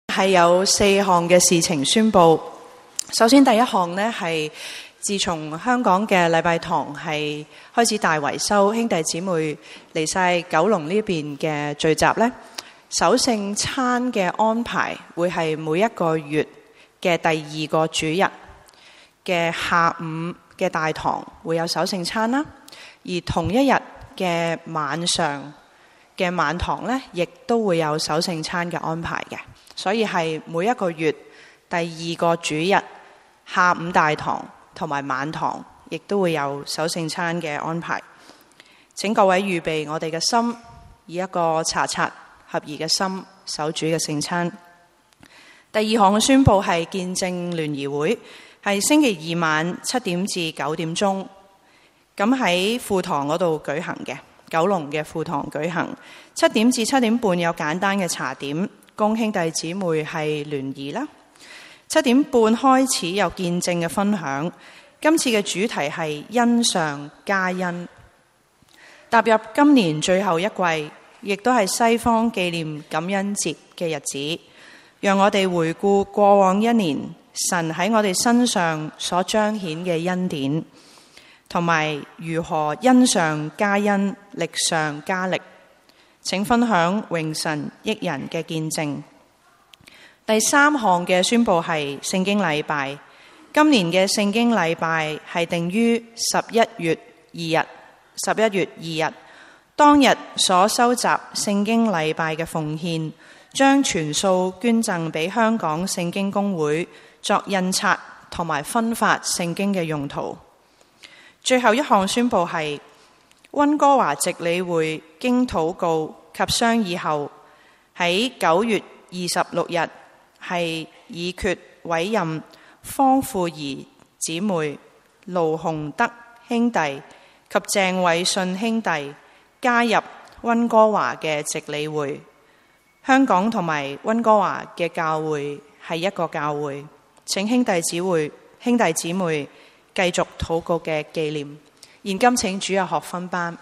係有4項嘅事情宣佈。首先第一項呢，係自從香港嘅禮拜堂係開始大維修，兄弟姊妹嚟晒九龍呢邊嘅聚集呢，守聖餐嘅安排會係每一個月嘅第2個主日嘅下午嘅大堂會有守聖餐啦，而同一日嘅晚上嘅晚堂呢，亦都會有守聖餐嘅安排嘅。所以係每一個月第2個主日下午大堂同埋晚堂，亦都會有守聖餐嘅安排。請各位預備我哋嘅心，以一個查察合宜嘅心守主嘅聖餐。第2項嘅宣佈係見證聯誼會，係星期2晚7點至9點鐘，咁喺富堂嗰度舉行嘅，九龍嘅富堂舉行。7點至7點半有簡單嘅茶點，供兄弟姊妹係聯誼啦。7點半開始有見證嘅分享。今次嘅主題係恩上加恩。踏入今年最後一季，亦都係西方紀念感恩節嘅日子，讓我哋回顧過往一年神喺我哋身上所彰顯嘅恩典，同埋如何恩上加恩，力上加力。請分享榮神益人嘅見證。第3項嘅宣佈係聖經禮拜。今年嘅聖經禮拜係定於11月2日，當日所收集聖經禮拜嘅奉獻，將全數捐贈俾香港聖經公會作印刷同埋分發聖經嘅用途。最後一項宣佈係溫哥華值理會經禱告及商議後，喺9月26日係議決委任方富儀姊妹、盧洪德兄弟及鄭偉信兄弟加入溫哥華嘅值理會。香港同埋溫哥華嘅教會係一個教會。請兄弟姊妹繼續禱告嘅紀念。現今請主日學分班。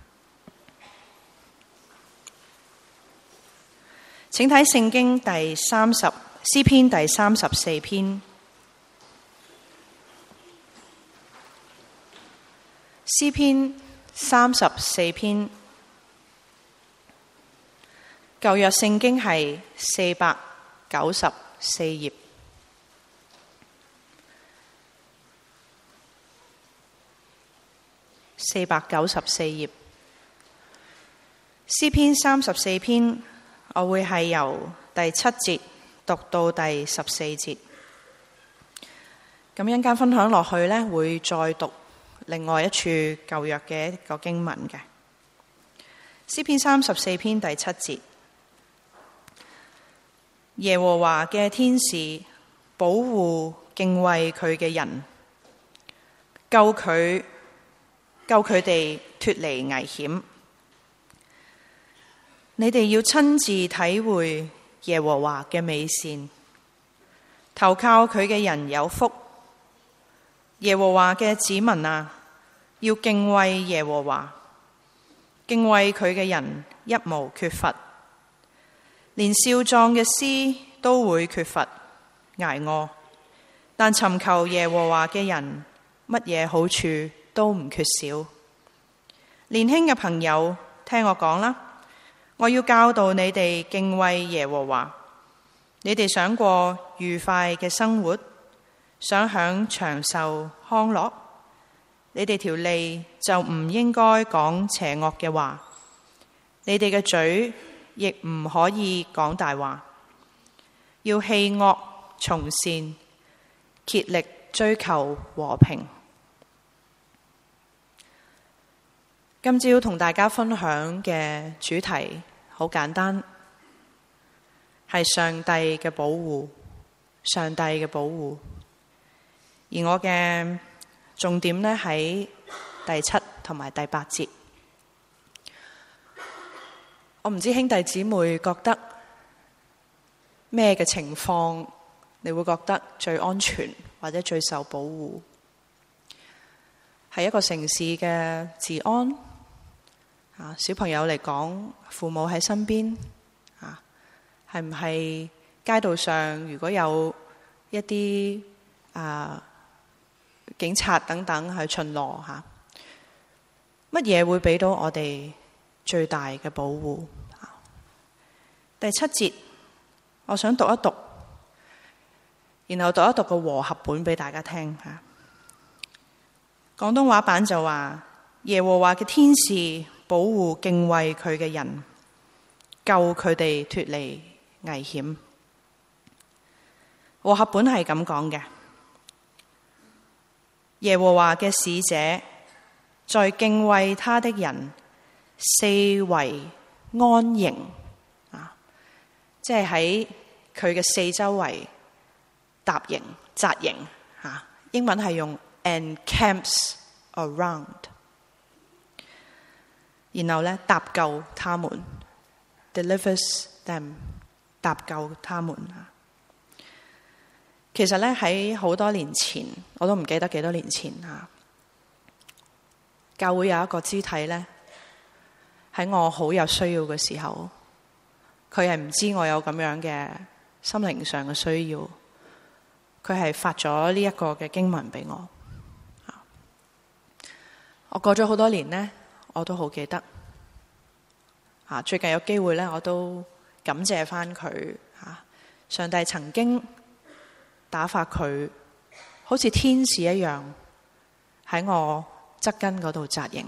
請睇聖經詩篇第34篇。詩篇34篇，舊約聖經係494頁。494頁，詩篇34篇，我會係由第7節讀到第14節。咁一陣間分享落去呢，會再讀另外一處舊約嘅一個經文嘅。詩篇34篇第7節，耶和華嘅天使保護敬畏佢嘅人，救佢哋脫離危險。你哋要親自體會耶和華嘅美善，投靠佢嘅人有福。耶和華嘅子民啊，要敬畏耶和華，敬畏佢嘅人一無缺乏。連少壯嘅獅都會缺乏挨餓，但尋求耶和華嘅人，乜嘢好處都唔缺少。年輕嘅朋友，聽我講啦，我要教導你哋敬畏耶和華。你哋想過愉快嘅生活，想享長壽康樂，你哋條脷就唔應該講邪惡嘅話，你哋嘅嘴亦唔可以講大話。要棄惡從善，竭力追求和平。今朝同大家分享嘅主題好簡單，係上帝嘅保護，上帝嘅保護。而我嘅重點呢，喺第7同埋第8節。我唔知兄弟姊妹覺得咩嘅情況你會覺得最安全或者最受保護？係一個城市嘅治安？小朋友嚟講，父母喺身邊，係唔係街道上如果有一啲警察等等去巡邏吓，乜嘢會俾到我哋最大嘅保護？第7節，我想讀一讀，然後讀一讀個和合本俾大家聽吓。廣東話版就話：耶和華嘅天使保護敬畏佢嘅人，救佢哋脫離危險。和合本係咁講嘅：耶和華嘅使者在敬畏他的人四圍安營，即係喺佢嘅四周圍紮營。英文係用 encamps around， 然後呢，搭救他們 delivers them， 搭救他們。其實呢，喺好多年前，我都唔記得幾多年前教會有一個肢體呢，喺我好有需要嘅時候，佢係唔知我有咁樣嘅心靈上嘅需要，佢係發咗呢一個嘅經文俾我。我過咗好多年呢，我都好記得。最近有機會呢，我都感謝返佢。上帝曾經打發佢好似天使一樣喺我側根嗰度紮營。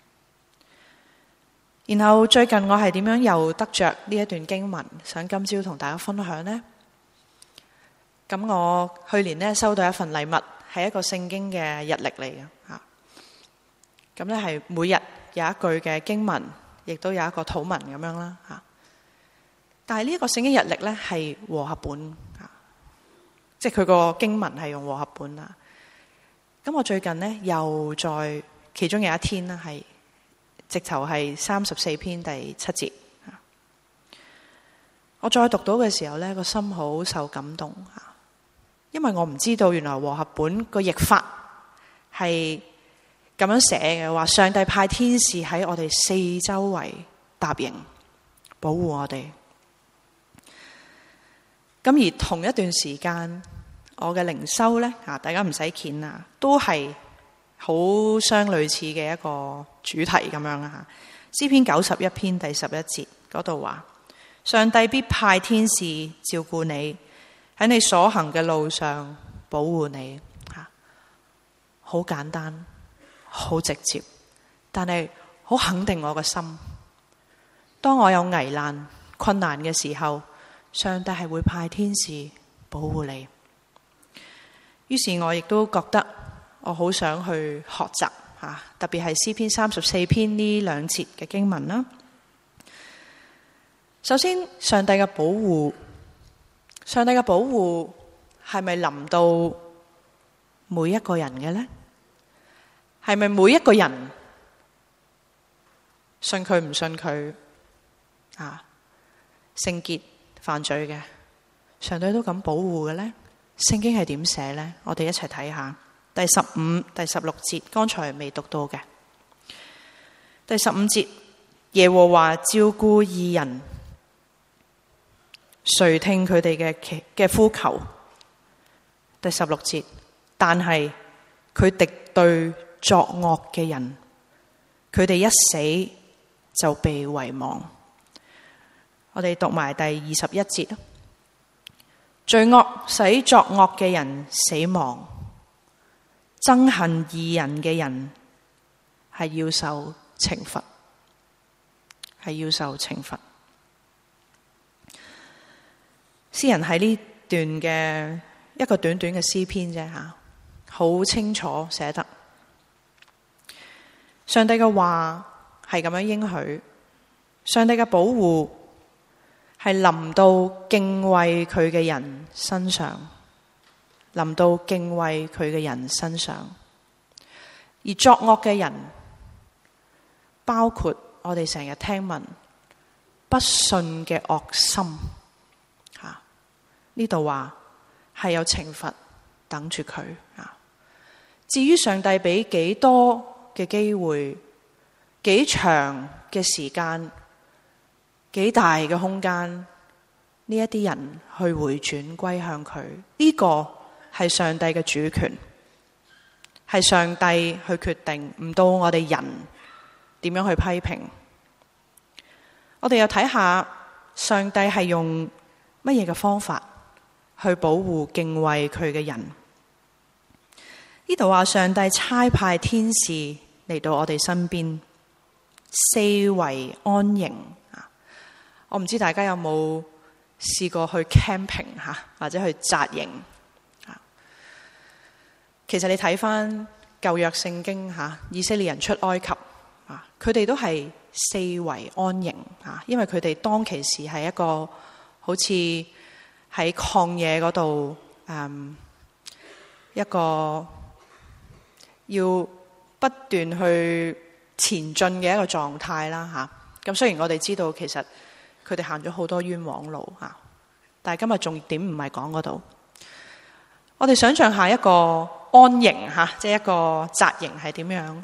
然後最近我係點樣又得着呢一段經文，想今朝同大家分享呢？咁我去年呢收到一份禮物，係一個聖經嘅日曆嚟嘅。咁呢係每日有一句嘅經文，亦都有一個禱文咁樣啦。但係呢一個聖經日曆呢係和合本，即係佢個經文係用和合本啦。咁我最近呢又在其中有一天呢係直頭係34篇第7節，我再讀到嘅時候呢，個心好受感動，因為我唔知道原來和合本個譯法係咁樣寫嘅，話上帝派天使喺我哋四周圍搭營保護我哋。咁而同一段時間，我嘅靈修呢，大家唔使見啊，都係好相類似嘅一個主題咁樣啊。詩篇91篇第11節嗰度話：上帝必派天使照顧你，喺你所行嘅路上保護你。好簡單，好直接，但係好肯定我嘅心。當我有危難困難嘅時候，上帝係會派天使保護你。於是我亦都覺得我好想去學習，特別係詩篇34篇呢2節嘅經文啦。首先，上帝嘅保護係咪臨到每一個人嘅呢？係咪每一個人信佢唔信佢聖潔犯罪嘅，上帝都咁保護嘅呢？聖經係點寫呢？我哋一齊睇下第15、第16節，剛才未讀到嘅。第15節，耶和華照顧義人，垂聽佢哋嘅呼求。第16節，但係佢敵對作惡嘅人，佢哋一死就被遺忘。我哋讀埋第21節，罪惡使作惡嘅人死亡，憎恨義人嘅人係要受懲罰，係要受懲罰。詩人喺呢段嘅一個短短嘅詩篇啫吓，好清楚寫得上帝嘅話係咁樣應許，上帝嘅保護係臨到敬畏佢嘅人身上，臨到敬畏佢嘅人身上。而作惡嘅人，包括我哋成日聽聞不信嘅惡心，呢度話係有懲罰等住佢。至於上帝俾幾多嘅機會，幾長嘅時間，幾大嘅空間呢一啲人去回轉歸向佢。呢個係上帝嘅主權，係上帝去決定，唔到我哋人點樣去批評。我哋又睇下上帝係用乜嘢嘅方法去保護敬畏佢嘅人。呢度話上帝差派天使嚟到我哋身邊，四圍安營。我唔知大家有冇試過去 camping 或者去紮營。其實你睇返舊約聖經以色列人出埃及，佢哋都係四圍安營，因為佢哋當其時係一個好似喺曠野嗰度，一個要不斷去前進嘅一個狀態啦。咁雖然我哋知道其實佢哋行咗好多冤枉路，但係今日重點唔係講嗰度。我哋想象下一個安營，即係一個紮營係點樣。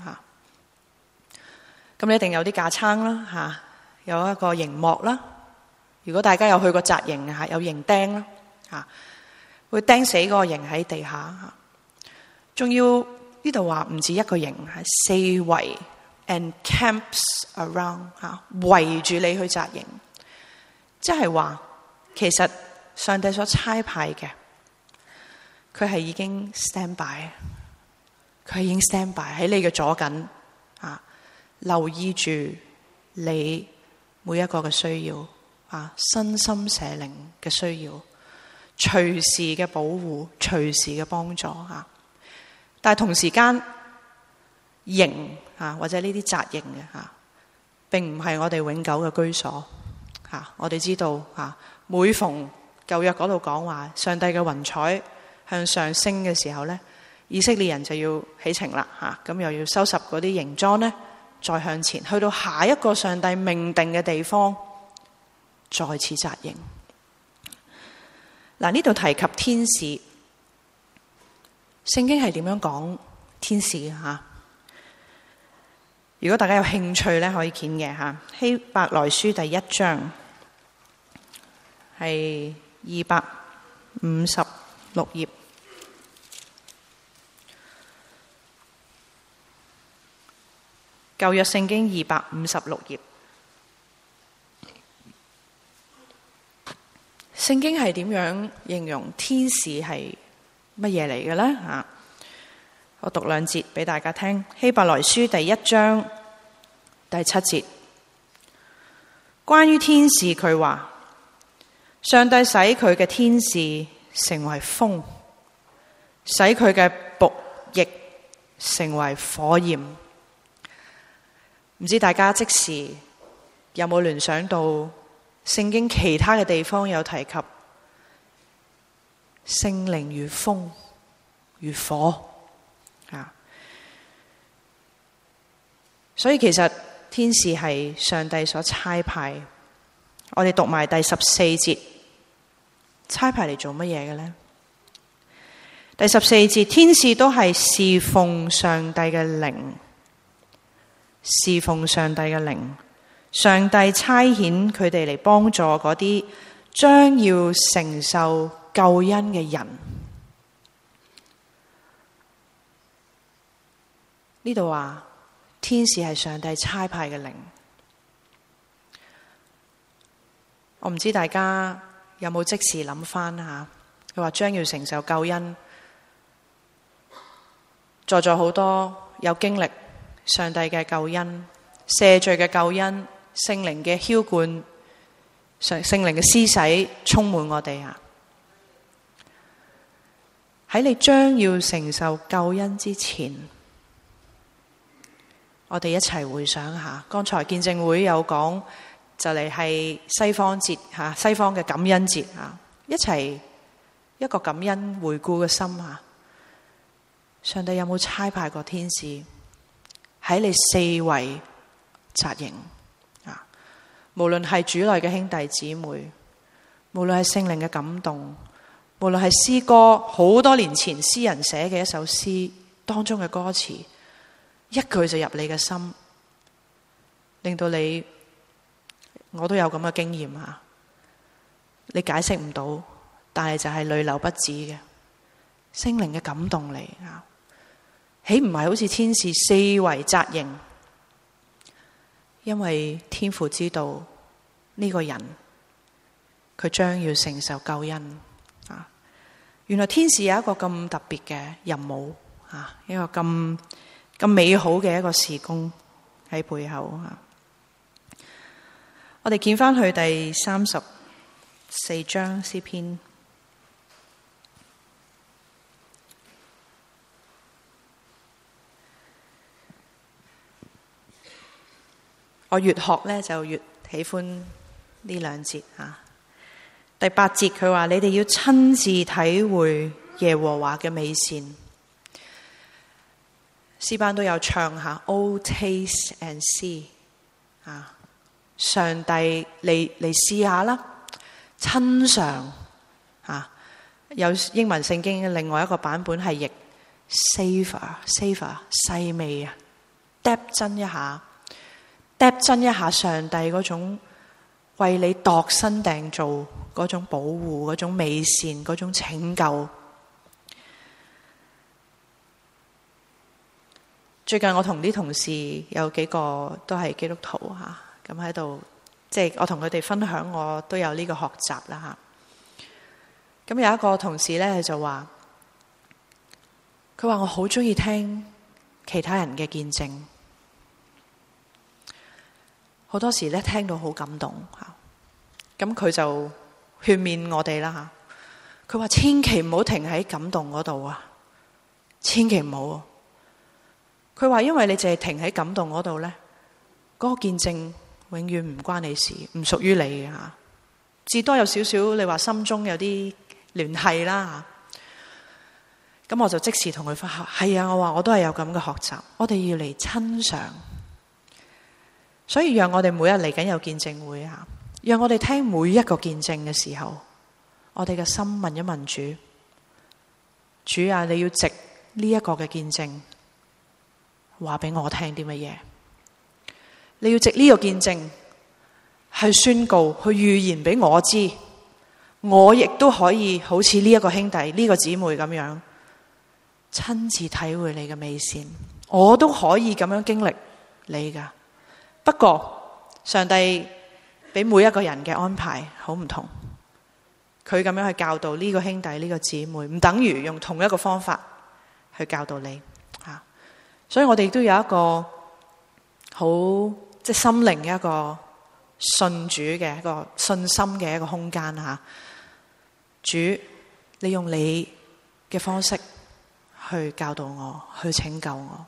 咁你一定有啲架撐啦，有一個營幕啦。如果大家有去過紮營，有營釘啦，會釘死嗰個營喺地下。仲要呢度話唔止一個營，係四圍 and camps around， 圍住你去紮營。即係話其實上帝所差派嘅，佢係已經 stand by， 佢已經 stand by 喺你嘅左近，留意住你每一個嘅需要，身心社靈嘅需要，隨時嘅保護，隨時嘅幫助。但係同時間營或者呢啲紮營嘅並唔係我哋永久嘅居所。我哋知道每逢舊約嗰度講話上帝嘅雲彩向上升嘅時候呢，以色列人就要起程啦，咁又要收拾嗰啲營裝呢，再向前去到下一個上帝命定嘅地方，再次紮營。呢度提及天使，聖經係點樣講天使嘅？如果大家有興趣咧，可以見嘅希伯來書第1章係256頁。舊約聖經256頁，聖經係點樣形容天使係乜嘢嚟嘅呢？我讀2節俾大家聽。希伯來書第1章第7節，關於天使佢話，上帝使佢嘅天使成為風，使佢嘅僕役成為火焰。唔知大家即時有冇聯想到聖經其他嘅地方有提及聖靈如風如火。所以其實天使係上帝所差派。我哋讀埋第14節，差派嚟做乜嘢嘅呢？第14節，天使都係侍奉上帝嘅靈，侍奉上帝嘅靈。上帝差遣佢哋嚟幫助嗰啲將要承受救恩嘅人。呢度話天使係上帝差派嘅靈。我唔知大家有冇即時諗返下，佢話將要承受救恩，在座好多有經歷上帝嘅救恩、赦罪嘅救恩、聖靈嘅澆灌、聖靈嘅施洗充滿我哋。喺你將要承受救恩之前，我哋一齊回想下，剛才見證會有講就嚟係西方節，西方嘅感恩節，一齊一個感恩回顧嘅心。上帝有冇差派過天使喺你四圍紮營？無論係主內嘅兄弟姊妹，無論係聖靈嘅感動，無論係詩歌，好多年前詩人寫嘅一首詩當中嘅歌詞，一句就入你嘅心，令到你，我都有咁嘅經驗。 你解釋唔到，但係就係淚流不止嘅聖靈嘅感動嚟啊！豈唔係好似天使四圍紮營？因為天父知道呢個人佢將要承受救恩啊！原來天使有一個咁特別嘅任務啊，一個咁美好嘅一個事工喺背後啊！我哋見翻去第34章詩篇，我越學呢，就越喜歡呢兩節啊。第8節佢話：你哋要親自體會耶和華嘅美善。詩班都有唱下 Oh taste and see 啊！上帝嚟試下啦，親嘗啊！有英文聖經嘅另外一個版本係譯 savor 細味啊 ，dab 真一下上帝嗰種為你度身訂造嗰種保護、嗰種美善、嗰種拯救。最近我同啲同事有幾個都係基督徒吓。咁喺度，即係我同佢哋分享，我都有呢個學習啦吓。咁有一個同事咧，佢就話，佢話我好中意聽其他人嘅見證，好多時咧聽到好感動吓。咁佢就勸勉我哋啦吓。佢話千祈唔好停喺感動嗰度啊，千祈唔好。佢話因為你淨係停喺感動嗰度咧，嗰個見證永遠唔關你事，唔屬於你嘅吓，至多有少少你話心中有啲聯繫啦吓。咁我就即時同佢分享，係啊，我話我都係有咁嘅學習，我哋要嚟親嘗。所以讓我哋每日嚟緊有見證會啊，讓我哋聽每一個見證嘅時候，我哋嘅心問一問主，主啊，你要藉呢一個嘅見證話俾我聽啲乜嘢？你要藉呢個見證去宣告、去預言俾我知，我亦都可以好似呢一個兄弟、呢個姊妹咁樣親自體會你嘅美善，我都可以咁樣經歷你噶。不過上帝俾每一個人嘅安排好唔同，佢咁樣去教導呢個兄弟、呢個姊妹，唔等於用同一個方法去教導你吓。所以我哋都有一個好即係心靈嘅一個信主嘅一個信心嘅一個空間吓。主，你用你嘅方式去教導我，去拯救我。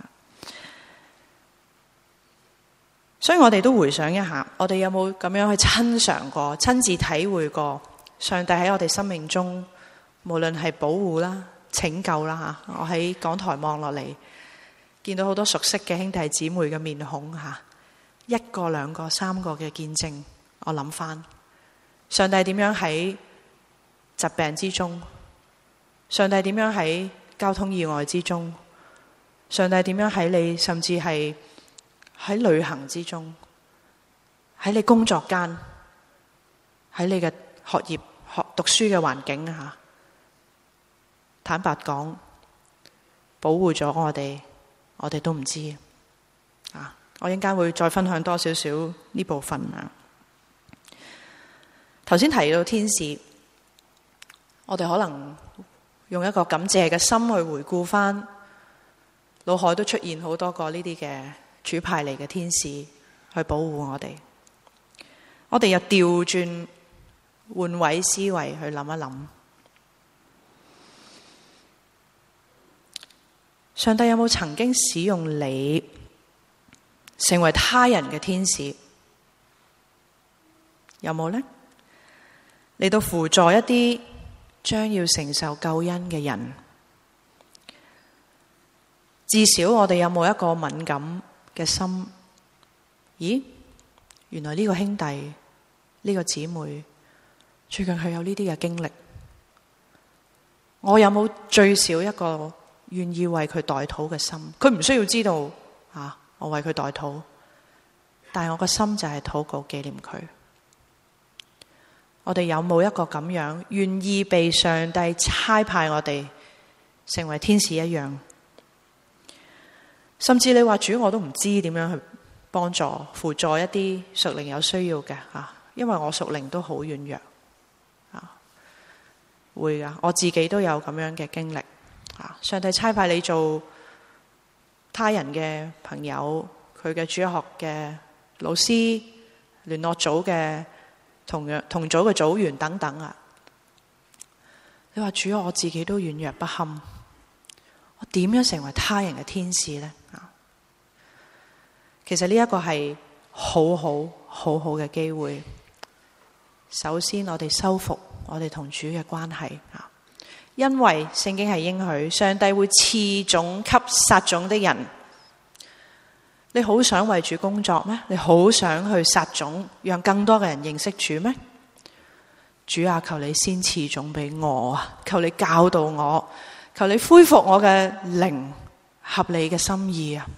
所以我哋都回想一下，我哋有冇咁樣去親嘗過、親自體會過上帝喺我哋生命中，無論係保護啦、拯救啦吓。我喺講台望落嚟，見到好多熟悉嘅兄弟姊妹嘅面孔吓，一個、兩個、三個嘅見證，我諗翻上帝點樣喺疾病之中，上帝點樣喺交通意外之中，上帝點樣喺你甚至係喺旅行之中，喺你工作間，喺你嘅學業讀書嘅環境吓，坦白講，保護咗我哋都唔知啊！我一陣間會再分享多少少呢部分啊。頭先提到天使，我哋可能用一個感謝嘅心去回顧翻，腦海都出現好多個呢啲嘅主派嚟嘅天使去保護我哋。我哋又調轉換位思維去諗一諗，上帝有冇曾經使用你成為他人嘅天使？有冇呢？嚟到輔助一啲將要承受救恩嘅人？至少我哋有冇一個敏感嘅心？咦，原來呢個兄弟、呢個姊妹最近佢有呢啲嘅經歷，我有冇最少一個願意為佢代禱嘅心？佢唔需要知道啊，我為佢代禱，但係我個心就係禱告紀念佢。 我哋有冇一個咁樣願意被上帝差派我哋成為天使一樣？甚至你話主，我都唔知點樣去幫助輔助一啲屬靈有需要嘅，因為我屬靈都好軟弱。會㗎，我自己都有咁樣嘅經歷。上帝差派你做他人嘅朋友，佢嘅主學嘅老師、聯絡組嘅同組嘅組員等等啊。你話主，我自己都軟弱不堪，我點樣成為他人嘅天使呢？其實呢一個係好好嘅機會。首先，我哋修復我哋同主嘅關係，因為聖經係應許上帝會賜種給撒種的人。你好想為主工作咩？你好想去撒種，讓更多嘅人認識主咩？主啊，求你先賜種俾我啊！求你教導我，求你恢復我嘅靈，合你嘅心意啊！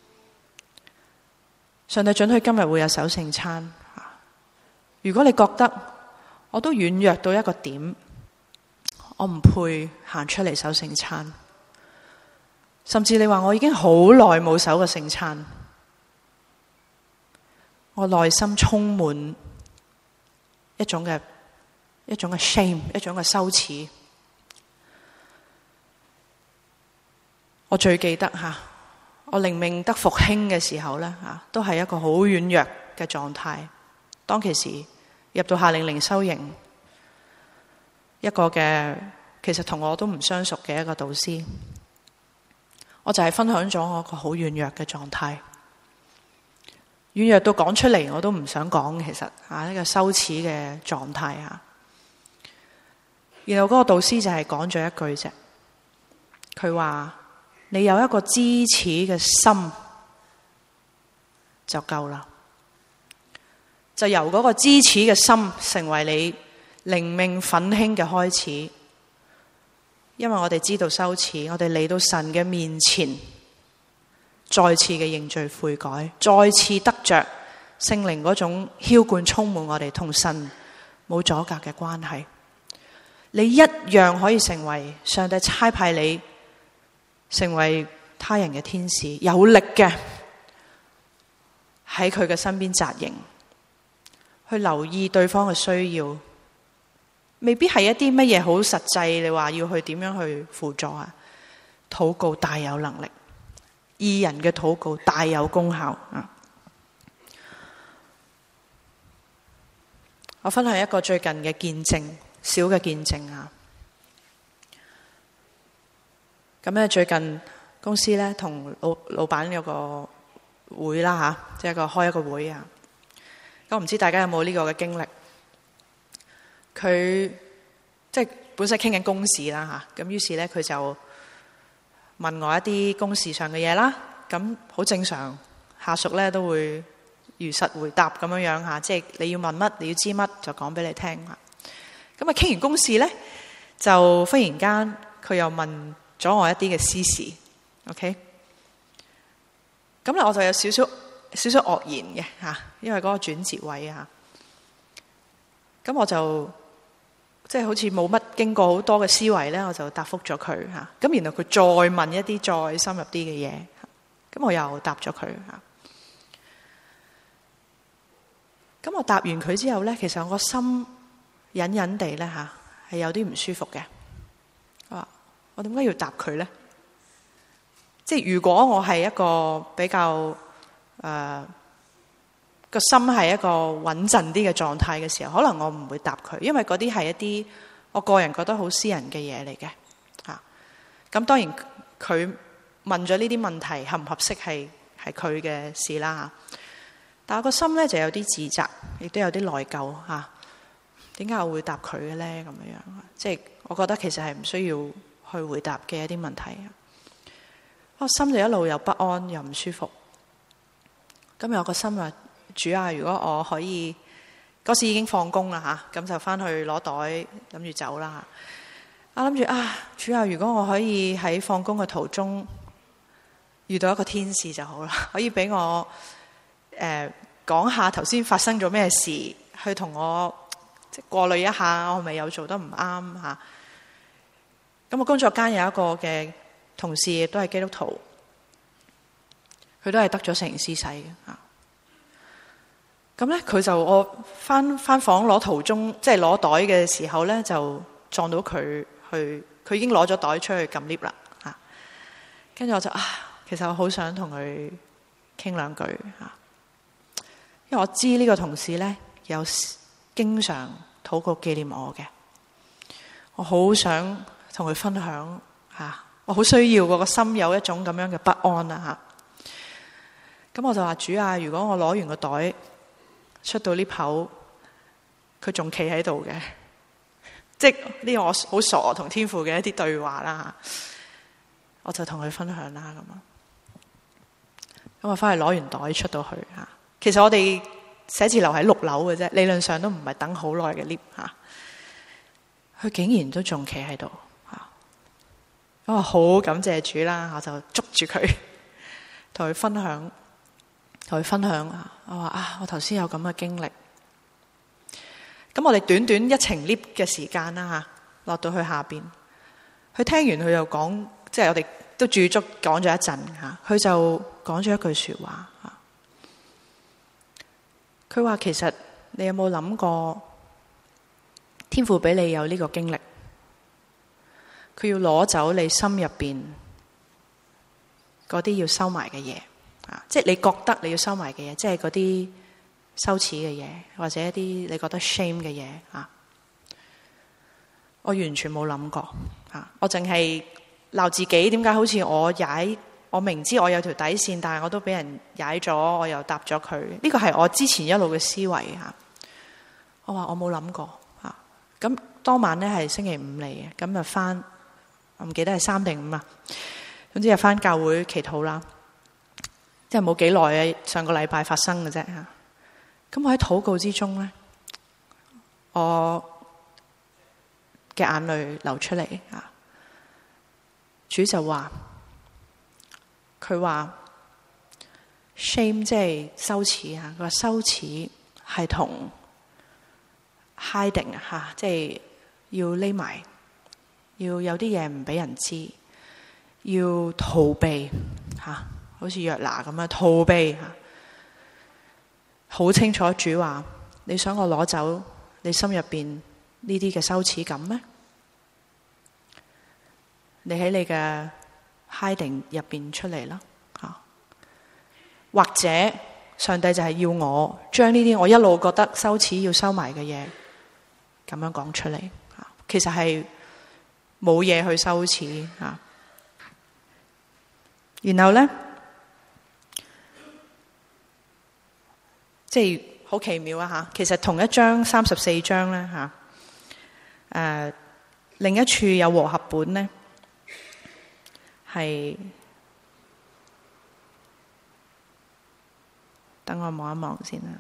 上帝准許今日會有守聖餐。如果你覺得我都軟弱到一個點，我唔配行出嚟守聖餐，甚至你話我已經好耐冇守過聖餐，我內心充滿一種嘅shame， 一種嘅羞恥。我最記得我靈命得復興嘅時候呢，都係一個好軟弱嘅狀態。當其時入到夏令靈修營，一個嘅其實同我都唔相熟嘅一個導師，我就係分享咗我個好軟弱嘅狀態，軟弱到講出嚟我都唔想講。其實呢個羞恥嘅狀態然後嗰個導師就係講咗一句啫，佢話你有一個支持嘅心就夠啦。就由嗰個支持嘅心成為你靈命奮興嘅開始。因為我哋知道羞恥，我哋嚟到神嘅面前，再次嘅認罪悔改，再次得着聖靈嗰種澆灌充滿我哋同神冇阻隔嘅關係。你一樣可以成為上帝差派你成為他人嘅天使，有力嘅喺佢嘅身邊紮營，去留意對方嘅需要，未必係一啲乜嘢好實際。你話要去點樣去輔助啊？禱告大有能力，義人嘅禱告大有功效啊！我分享一個最近嘅見證，小嘅見證啊。咁咧最近公司咧同老闆有個會啦即係開一個會啊。我唔知大家有冇呢個嘅經歷？佢即係本身傾緊公事啦咁於是咧佢就問我一啲公事上嘅嘢啦。咁好正常，下屬咧都會如實回答咁樣即係你要問乜，你要知乜就講俾你聽咁啊，傾完公事咧，就忽然間佢又問咗我一啲嘅私事。OK， 咁咧我就有少少愕然嘅因為嗰個轉折位咁我就即係好似冇乜經過好多嘅思維咧，我就答覆咗佢咁然後佢再問一啲再深入啲嘅嘢，咁我又答咗佢咁我答完佢之後咧，其實我個心隱隱地咧係有啲唔舒服嘅。我點解要答佢咧？即係如果我係一個比較個心係一個穩陣啲嘅狀態嘅時候，可能我唔會答佢，因為嗰啲係一啲我個人覺得好私人嘅嘢嚟嘅咁當然佢問咗呢啲問題合唔合適係佢嘅事啦但我個心咧就有啲自責，亦都有啲內疚點解我會答佢嘅咧？咁樣即係我覺得其實係唔需要去回答嘅一啲問題我心就一路又不安又唔舒服。今日我個心話，主啊，如果我可以嗰時已經放工啦咁就翻去攞袋諗住走啦我諗住主啊，如果我可以喺放工嘅途中遇到一個天使就好啦，可以俾我講下頭先發生咗咩事，去同我即係過濾一下，我係咪有做得唔啱嚇？咁我工作間有一個嘅同事亦都係基督徒，佢都係得咗聖靈施洗嘅嚇。咁咧佢就我翻房攞途中，即係攞袋嘅時候咧，就撞到佢去，佢已經攞咗袋出去撳 lift 啦嚇。跟住我就其實我好想同佢傾兩句嚇，因為我知呢個同事咧有經常禱告紀念我嘅，我好想同佢分享嚇，我好需要個心有一種咁樣嘅不安啦嚇。咁我就話主啊，如果我攞完個袋出到呢口，佢仲企喺度嘅，即係呢個我好傻同天父嘅一啲對話啦嚇，我就同佢分享啦咁啊。咁我翻去攞完袋出到去嚇，其實我哋寫字樓喺6樓嘅啫，理論上都唔係等好耐嘅 lift 嚇，佢竟然都仲企喺度嚇，咁我好感謝主啦，我就捉住佢同佢分享。我話我頭先有咁嘅經歷。咁我哋短短一程 lift 嘅時間啦嚇，落到去下邊，佢聽完佢又講，即係我哋都駐足講咗一陣嚇，佢就講咗一句説話嚇。佢話其實你有冇諗過，天父俾你有呢個經歷，佢要攞走你心入邊嗰啲要收埋嘅嘢。即係你覺得你要收埋嘅嘢，即係嗰啲羞恥嘅嘢，或者一啲你覺得 shame 嘅嘢啊，我完全冇諗過啊！我淨係鬧自己，點解好似我明知我有條底線，但係我都俾人踩咗，我又搭咗佢。呢個係我之前一路嘅思維嚇。我話我冇諗過嚇。咁當晚咧係星期五嚟嘅，咁就翻，我唔記得係3定5啊。總之就翻教會祈禱啦。即係冇幾耐啊，上個禮拜發生嘅啫嚇。咁我喺禱告之中咧，我嘅眼淚流出嚟嚇。主就話，佢話 shame 即係羞恥嚇。佢話羞恥係同 hiding 嚇，即係要匿埋，要有啲嘢唔俾人知，要逃避嚇。好似約拿咁樣逃避，好清楚主話：你想我攞走你心入邊呢啲嘅羞恥感咩？你喺你嘅 hiding 入邊出嚟啦，或者上帝就係要我將呢啲我一路覺得羞恥要收埋嘅嘢咁樣講出嚟，其實係冇嘢去羞恥嚇。然後咧。即係好奇妙啊嚇！其實同一章34章咧嚇，另一處有和合本咧，係等我望一望先啦。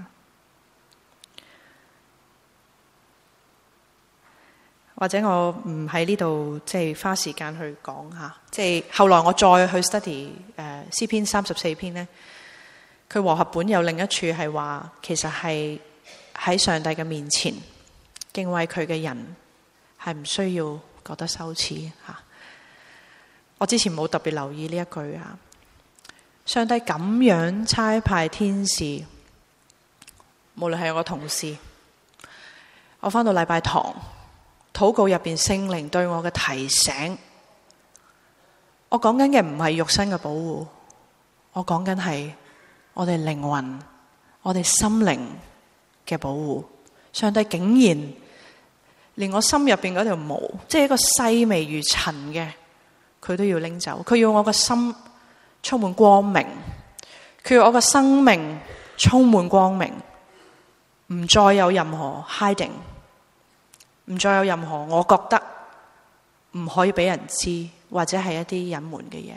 或者我唔喺呢度即係花時間去講嚇，即係後來我再去 study 詩篇34篇咧。佢和合本有另一處係話，其實係喺上帝嘅面前敬畏佢嘅人係唔需要覺得羞恥嚇。我之前冇特別留意呢一句啊。上帝咁樣差派天使，無論係我同事，我返到禮拜堂禱告入邊聖靈對我嘅提醒，我講緊嘅唔係肉身嘅保護，我講緊係我哋靈魂、我哋心靈嘅保護。上帝竟然連我心入邊嗰條毛，即係一個細微如塵嘅，佢都要拎走。佢要我個心充滿光明，佢要我個生命充滿光明，唔再有任何 hiding， 唔再有任何我覺得唔可以俾人知，或者係一啲隱瞞嘅嘢。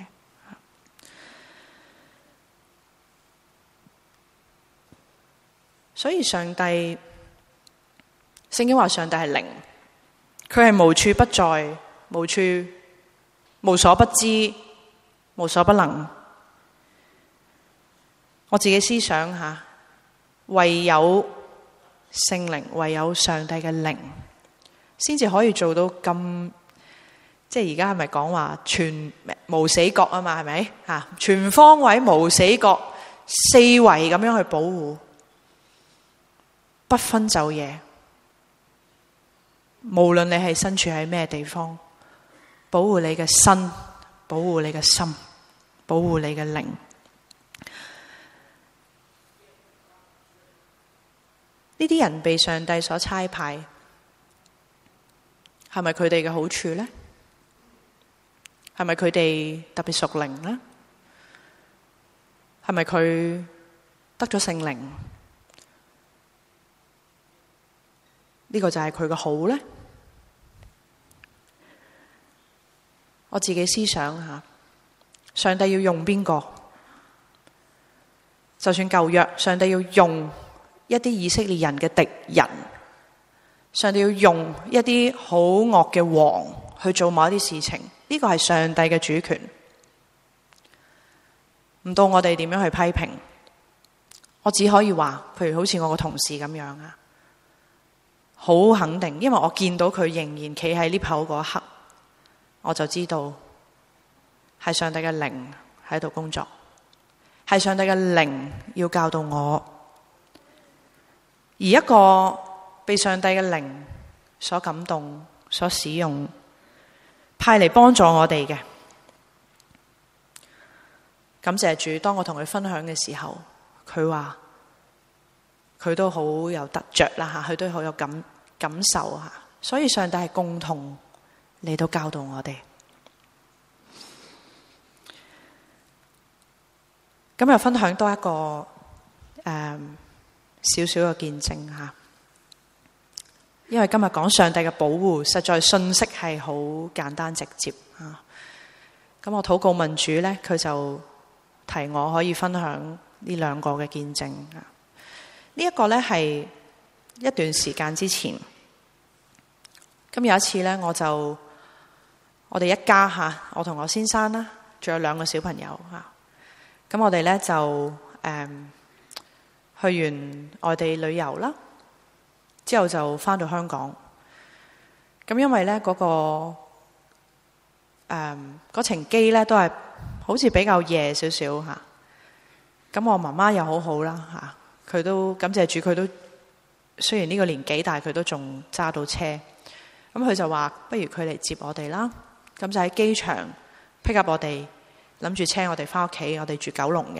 所以上帝，聖經話上帝係靈，佢係無處不在，無所不知，無所不能。我自己思想下，唯有聖靈，唯有上帝嘅靈，先至可以做到咁，即係而家係咪講話全無死角啊嘛？係咪啊？全方位無死角，四圍咁樣去保護，不分晝夜，無論你係身處喺咩地方，保護你嘅身，保護你嘅心，保護你嘅靈。呢啲人被上帝所差派，係咪佢哋嘅好處呢？係咪佢哋特別屬靈呢？係咪佢得咗聖靈？呢個就係佢嘅好呢？我自己思想下，上帝要用邊個？就算舊約，上帝要用一啲以色列人嘅敵人，上帝要用一啲好惡嘅王去做某一啲事情，呢個係上帝嘅主權，唔到我哋點樣去批評。我只可以話，譬如好似我個同事咁樣啊，好肯定，因為我見到佢仍然企喺呢口嗰一刻，我就知道係上帝嘅靈喺度工作，係上帝嘅靈要教導我。而一個被上帝嘅靈所感動、所使用、派嚟幫助我哋嘅，感謝主。當我同佢分享嘅時候，佢話佢都好有得着啦吓，佢都好有感受吓。所以上帝係共同嚟到教導我哋。今日分享多一個少少嘅見證吓，因為今日講上帝嘅保護，實在信息係好簡單直接啊。咁我禱告問主咧，佢就提我可以分享呢兩個嘅見證啊。呢一個咧係一段時間之前，咁有一次咧，我哋一家吓，我同我先生啦，仲有兩個小朋友吓，咁我哋咧就去完外地旅遊啦，之後就返到香港。咁因為咧嗰程機咧都係好似比較夜少少吓。咁我媽媽又好好啦吓，佢都感謝主，佢都雖然呢個年紀，但係佢都仲揸到車。咁佢就話不如佢嚟接我哋啦。咁就喺機場 pick up 我哋，諗住車我哋返屋企。我哋住九龍嘅。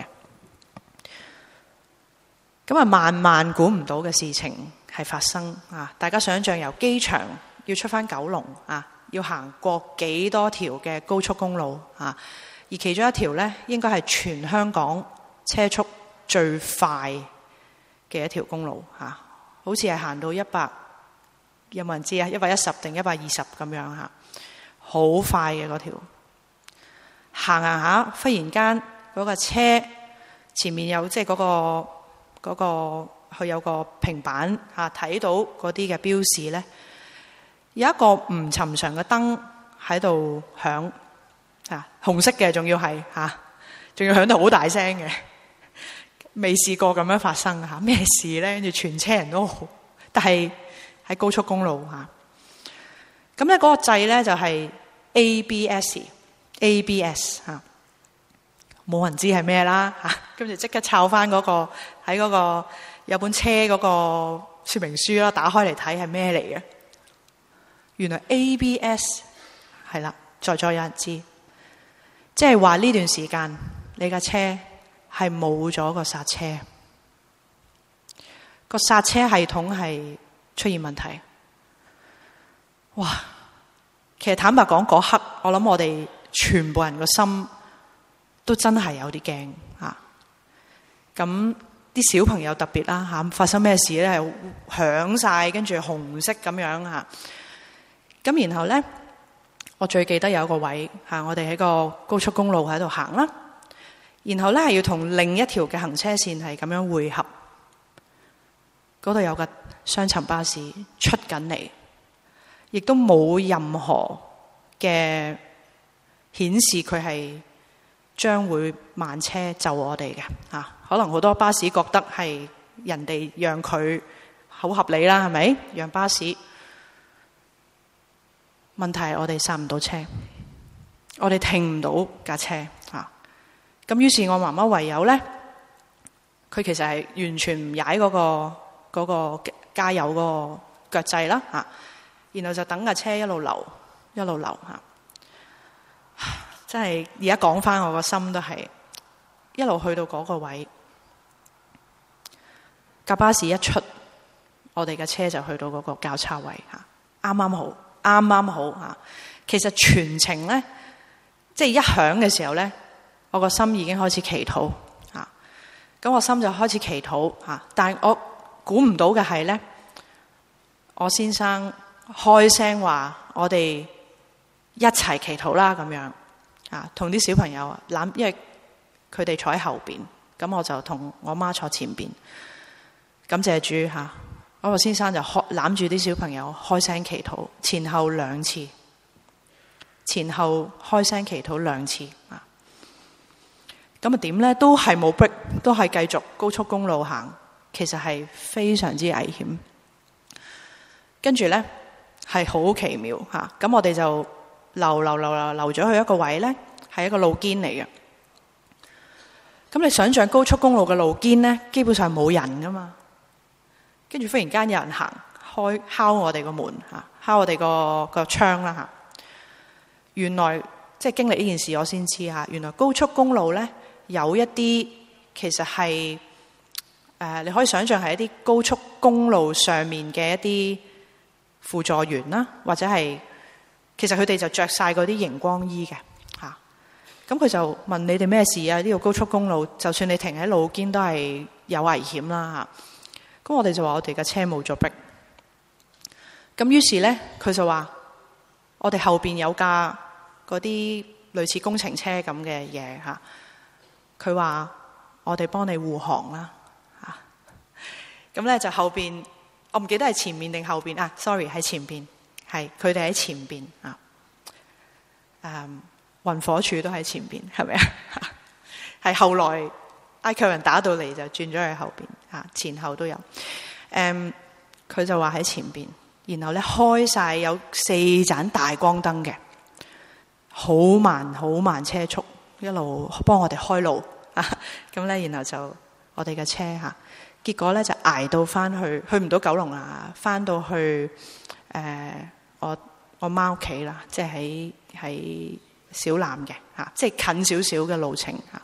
咁啊，萬估唔到嘅事情係發生啊！大家想象由機場要出返九龍啊，要行過幾多條嘅高速公路啊？而其中一條呢，應該係全香港車速最快嘅一條公路啊！好似係行到100，有冇人知啊？110定120咁樣吓，好快嘅嗰條。行下，忽然間嗰個車前面有即係嗰個佢有個平板嚇，睇到嗰啲嘅標示咧，有一個唔尋常嘅燈喺度響嚇，紅色嘅，仲要係嚇，仲要響到好大聲嘅，未試過咁樣發生嚇，咩事咧？跟住全車人都好，但係喺高速公路嚇，咁咧嗰個掣咧就係 ABS 嚇。冇人知係咩啦嚇，跟住即刻抄翻嗰個喺嗰個有本車嗰個說明書啦，打開嚟睇係咩嚟嘅？原來 ABS 係啦，在座有人知，即係話呢段時間你架車係冇咗個剎車，個剎車系統係出現問題。哇！其實坦白講，嗰刻我諗我哋全部人個心都真係有啲驚嚇，咁啲小朋友特別啦嚇，發生咩事咧係響晒，跟住紅色咁樣嚇，咁然後咧，我最記得有一個位嚇，我哋喺個高速公路喺度行啦，然後咧係要同另一條嘅行車線係咁樣匯合，嗰度有個雙層巴士出緊嚟，亦都冇任何嘅顯示佢係將會慢車就我哋嘅嚇，可能好多巴士覺得係人哋讓佢好合理啦，係咪？讓巴士。問題係我哋剎唔到車，我哋停唔到架車啊！咁於是我媽媽唯有咧，佢其實係完全唔踩嗰個加油嗰個腳掣啦嚇，然後就等架車一路流嚇。真係而家講翻我個心都係一路去到嗰個位，架巴士一出，我哋嘅車就去到嗰個交叉位嚇，啱啱好嚇。其實全程咧，即係一響嘅時候咧，我個心已經開始祈禱嚇。咁我心就開始祈禱嚇，但係我估唔到嘅係咧，我先生開聲話：我哋一齊祈禱啦咁樣啊，同啲小朋友攬，因為佢哋坐喺後邊，咁我就同我媽坐前邊。感謝主嚇，我先生就攬住啲小朋友開聲祈禱，前後兩次，前後開聲祈禱兩次啊。咁啊點咧？都係冇 break，都係繼續高速公路行，其實係非常之危險。跟住咧係好奇妙嚇，咁我哋就流咗去一個位咧，係一個路肩嚟嘅。咁你想象高速公路嘅路肩咧，基本上冇人噶嘛。跟住忽然間有人行開敲我哋個門嚇，敲我哋個窗啦嚇。原來即係經歷呢件事，我先知嚇，原來高速公路咧有一啲其實係你可以想象係一啲高速公路上面嘅一啲輔助員啦，或者係其實佢哋就着晒嗰啲熒光衣嘅嚇。咁佢就問你哋咩事啊？呢個高速公路，就算你停喺路肩都係有危險啦嚇。咁我哋就話我哋嘅車冇咗逼。咁於是咧，佢就話我哋後邊有架嗰啲類似工程車咁嘅嘢嚇。佢話我哋幫你護航啦嚇。咁咧就後邊，我唔記得係前面定後邊啊 ，sorry 係前邊，係佢哋喺前邊啊。運火處都喺前邊，係咪啊？係後來埃及人打到嚟就轉咗去後邊啊，前後都有。佢就話喺前邊，然後咧開晒有4盞大光燈嘅，好慢車速，一路幫我哋開路啊。咁咧，然後就我哋嘅車嚇，結果咧就捱到翻去唔到九龍啦，翻到去我媽屋企啦，即係喺小欖嘅嚇，即係近少少嘅路程嚇。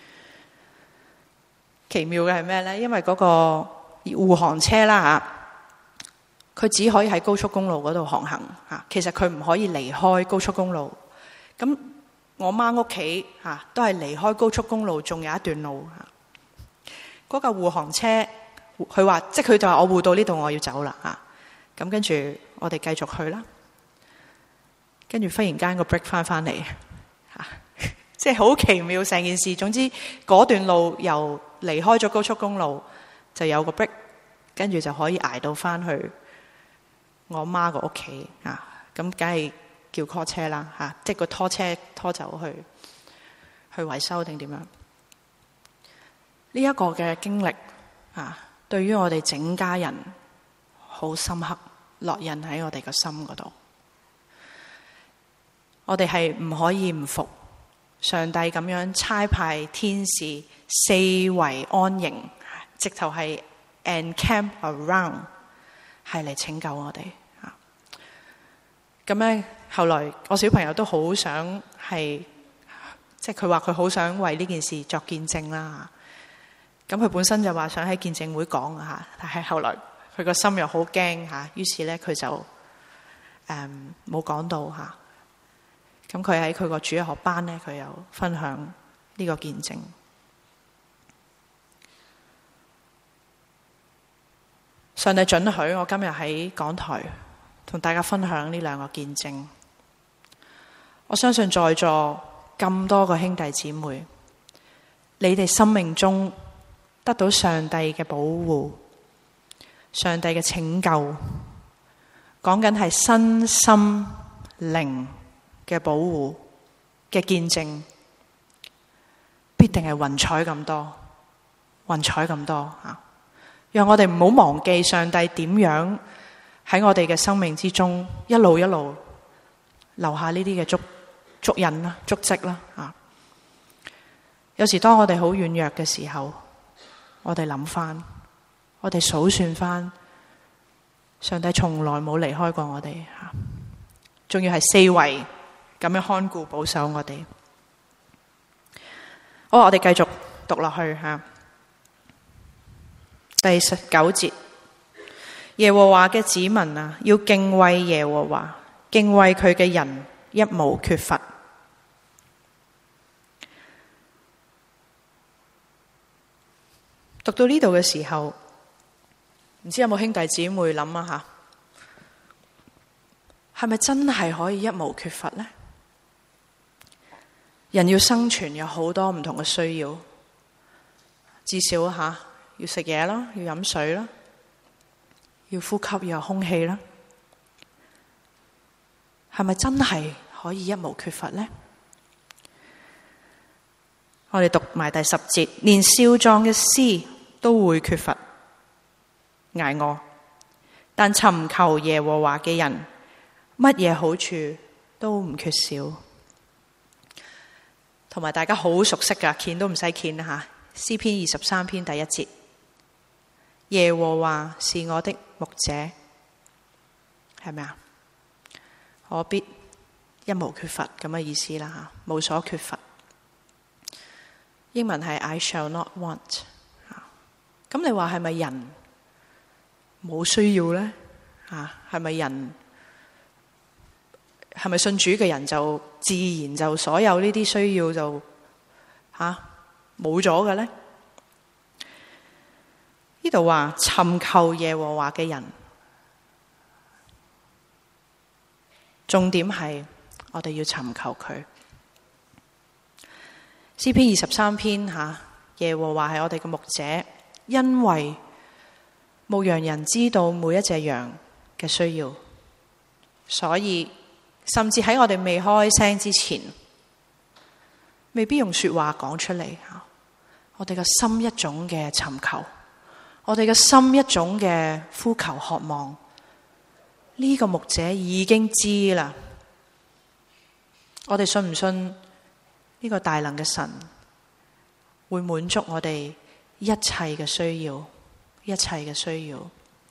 奇妙嘅係咩咧？因為嗰個護航車啦嚇，佢只可以喺高速公路嗰度航行嚇，其實佢唔可以離開高速公路。咁我媽屋企嚇都係離開高速公路，仲有一段路嚇。嗰架護航車，佢話即係佢就話我護到呢度，我要走啦嚇。咁跟住我哋繼續去啦。跟住忽然間個 break 翻嚟嚇，即係好奇妙成件事。總之嗰段路由離開咗高速公路就有個 break，跟住就可以捱到翻去我媽個屋企啊。咁梗係叫 call 車啦嚇，即係個拖車拖走去維修定點樣？呢一個嘅經歷啊，對於我哋整家人好深刻，烙印喺我哋個心嗰度。我哋係唔可以唔服上帝咁樣差派天使四圍安營，直頭係 encamp around， 係嚟拯救我哋。咁咧，後來我小朋友都好想係，即係佢話佢好想為呢件事作見證啦。咁佢本身就話想喺見證會講嚇，但係後來佢個心又好驚嚇，於是咧佢就冇講到嚇。咁佢喺佢個主日學班咧，佢又分享呢個見證。上帝准許我今日喺講台同大家分享呢兩個見證。我相信在座咁多個兄弟姊妹，你哋生命中得到上帝嘅保護、上帝嘅拯救，講緊係身心靈嘅保護嘅見證，必定係雲彩咁多，雲彩咁多啊！ 讓我哋唔好忘記上帝點樣喺我哋嘅生命之中一路一路留下呢啲嘅足印啦、足跡啦啊！有時當我哋好軟弱嘅時候，我哋諗翻，我哋數算翻，上帝從來冇離開過我哋吓，仲要係四圍咁樣看顧保守我哋。好，我哋繼續讀落去吓。第19節，耶和華嘅子民啊，要敬畏耶和華，敬畏佢嘅人一無缺乏。讀到呢度嘅時候，唔知有冇兄弟姊妹諗啊吓，係咪真係可以一無缺乏呢？人要生存有好多唔同嘅需要，至少要食嘢啦，要飲水啦，要呼吸要有空氣啦，係咪真係可以一無缺乏呢？我哋讀埋第10節，連少壯嘅獅都會缺乏挨餓，但尋求耶和華嘅人，乜嘢好處都唔缺少。同埋大家好熟悉噶，見都唔使見啦吓。詩篇23篇第1節，耶和華是我的牧者，係咪啊？我必一無缺乏咁嘅意思啦吓，無所缺乏。英文係 I shall not want。咁你話係咪人冇需要呢？係咪人？係咪信主嘅人就自然就所有呢啲需要就冇咗嘅呢？呢度話尋求耶和華嘅人，重點係我哋要尋求佢。詩篇23篇耶和華係我哋嘅牧者，因為牧羊人知道每一隻羊嘅需要，所以甚至喺我哋未開聲之前，未必用說話講出嚟。我哋嘅心一種嘅尋求，我哋嘅心一種嘅呼求渴望，呢個牧者已經知啦。我哋信唔信呢個大能嘅神會滿足我哋一切嘅需要，一切嘅需要？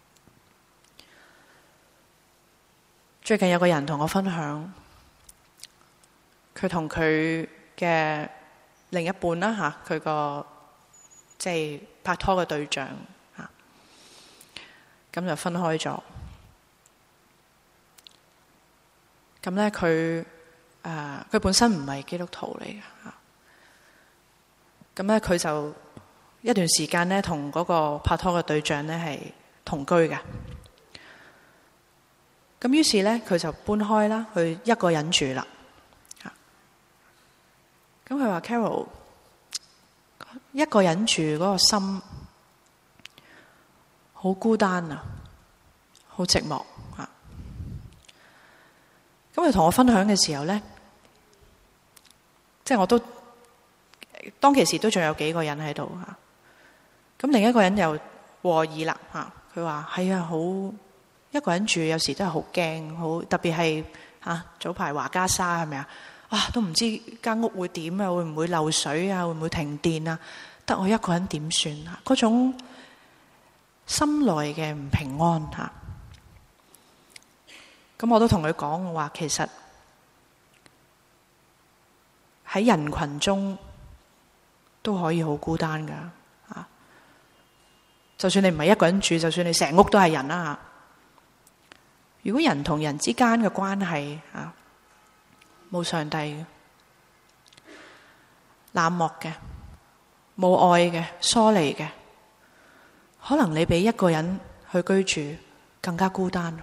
最近有個人同我分享，佢同佢嘅另一半啦佢個即係拍拖嘅對象咁就分開咗。咁咧佢本身唔係基督徒嚟嘅。咁咧佢就一段時間咧同嗰個拍拖嘅對象咧係同居嘅。咁於是咧佢就搬開啦，去一個人住啦。咁佢話 Carol， 一個人住嗰個心好孤單啊，好寂寞啊。咁佢同我分享嘅時候咧，即係我都當其時都仲有幾個人喺度吓。咁另一個人又和議啦吓，佢話係啊，好一個人住有時都係好驚，好特別係早排華加沙係咪啊？都唔知間屋會點啊，會唔會漏水啊，會唔會停電啊？得我一個人點算啊？嗰種心內嘅唔平安吓。咁我都同佢講，我話其實喺人群中都可以好孤單噶。就算你唔係一個人住，就算你成屋都係人啦。如果人同人之間嘅關係冇上帝嘅，冷漠嘅，冇愛嘅，疏離嘅，可能你比一個人去居住更加孤單。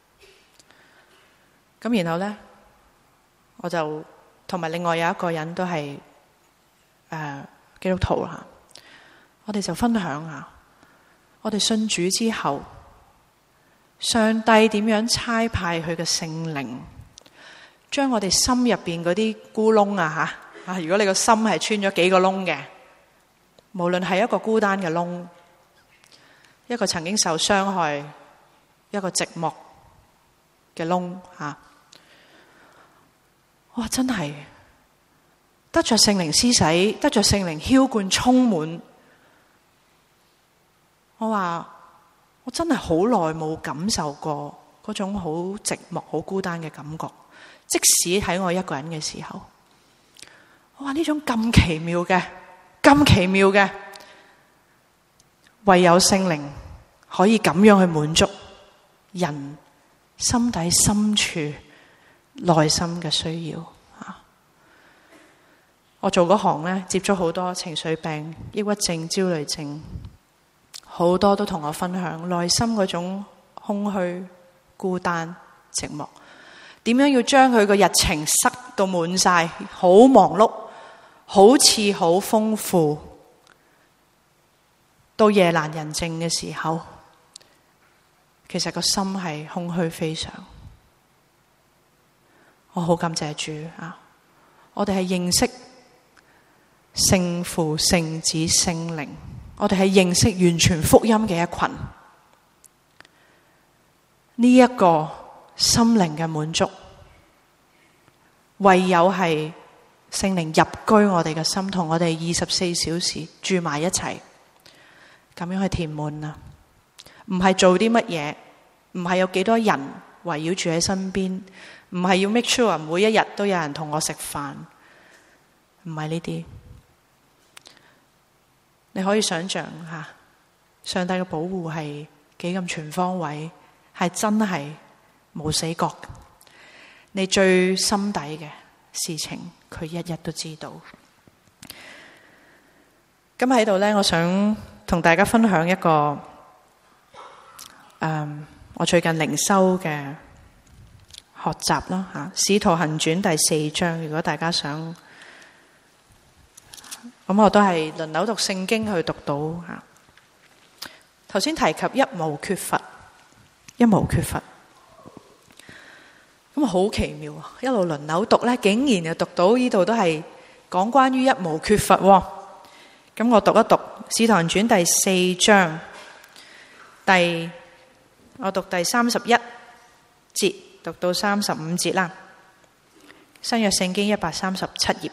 咁然後咧，我就同埋另外有一個人都係基督徒啦。我哋就分享下，我哋信主之後，上帝點樣差派佢嘅聖靈，將我哋心入邊嗰啲咕窿如果你個心係穿咗幾個窿嘅，無論係一個孤單嘅窿， 一個曾經受傷害、一個寂寞嘅窿嚇。哇！真係得着聖靈施洗，得着聖靈澆灌充滿。我話我真係好耐冇感受過嗰種好寂寞、好孤單嘅感覺。即使喺我一個人嘅時候，我話呢種咁奇妙嘅、咁奇妙嘅，唯有聖靈可以咁樣去滿足人心底深處內心嘅需要。我做嗰行呢，接觸好多情緒病、抑鬱症、焦慮症，好多都同我分享內心嗰種空虛、孤單、寂寞。點樣要將佢個日程塞到滿晒，好忙碌，好似好豐富，到夜闌人靜嘅時候，其實個心係空虛非常。我好感謝主啊！我哋係認識聖父、聖子、聖靈，我哋係認識完全福音嘅一群。呢一個心靈嘅滿足，唯有係聖靈入居我哋嘅心，同我哋24小時住埋一齊，咁樣去填滿啊！唔係做啲乜嘢，唔係有幾多人圍繞住喺身邊，唔係要 make sure 每一日都有人同我食飯，唔係呢啲。你可以想象下，上帝嘅保護係幾咁全方位，係真係冇死角。你最心底嘅事情，佢一一都知道。咁喺度呢，我想同大家分享一個我最近靈修嘅學習啦吓，《使徒行傳》第4章。如果大家想，咁我都係輪流讀聖經去讀到吓。頭先提及一無缺乏，一無缺乏，咁好奇妙啊！一路輪流讀咧，竟然就讀到呢度都係講關於一無缺乏。咁我讀一讀《使徒行傳》第4章，我讀第31節讀到35節啦。新約聖經137頁。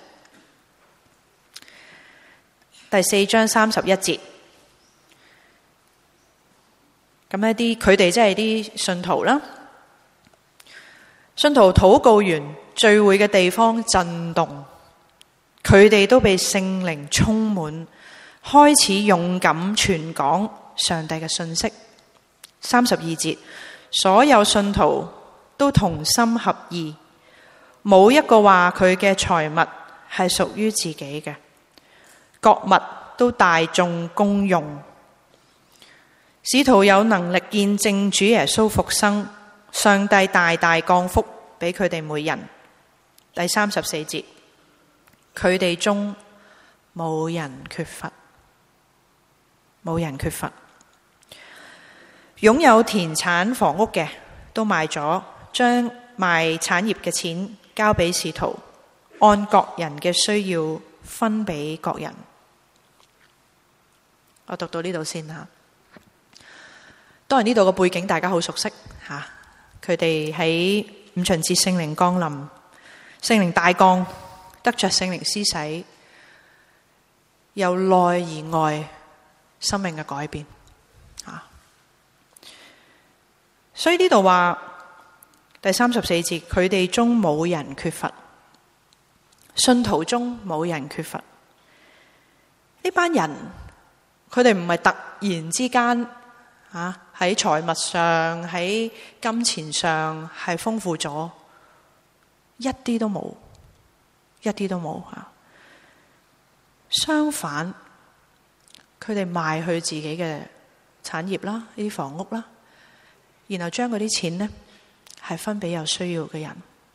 第4章31節，咁一啲佢哋即係啲信徒啦。信徒禱告完，聚會嘅地方震動，佢哋都被聖靈充滿，開始勇敢傳講上帝嘅信息。32節，所有信徒都同心合意，冇一個話佢嘅財物係屬於自己嘅。各物都大眾公用，使徒有能力見證主耶穌復生，上帝大大降福俾佢哋每人。第34節，佢哋中冇人缺乏，冇人缺乏。擁有田產房屋嘅都賣咗，將賣產業嘅錢交俾使徒，按各人嘅需要分俾各人。我讀到呢度先吓。當然呢度嘅背景大家好熟悉吓，佢哋喺五旬節聖靈降臨，聖靈大降，得着聖靈施洗，由內而外生命嘅改變啊。所以呢度話第34節，佢哋中冇人缺乏，信徒中冇人缺乏。呢班人佢哋唔係突然之間喺財物上喺金錢上係豐富咗，一啲都冇，一啲都冇吓。相反，佢哋賣去自己嘅產業啦，呢啲房屋啦，然後將嗰啲錢呢係分俾有需要嘅人。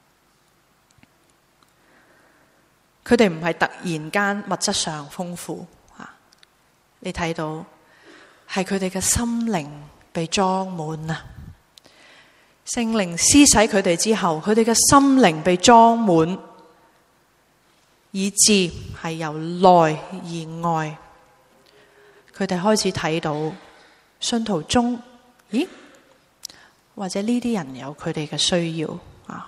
佢哋唔係突然間物質上豐富。你睇到係佢哋嘅心靈被裝滿啊！聖靈施洗佢哋之後，佢哋嘅心靈被裝滿，以致係由內而外，佢哋開始睇到信徒中，咦？或者呢啲人有佢哋嘅需要啊？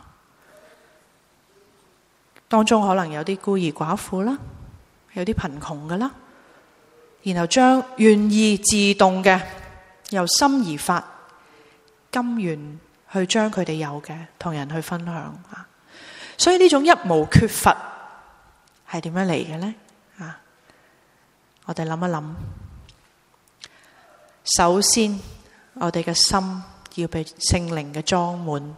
當中可能有啲孤兒寡婦啦，有啲貧窮嘅啦，然後將願意自動嘅由心而發，甘願去將佢哋有嘅同人去分享啊！所以呢種一無缺乏係點樣嚟嘅呢？啊，我哋諗一諗。首先，我哋嘅心要被聖靈嘅裝滿，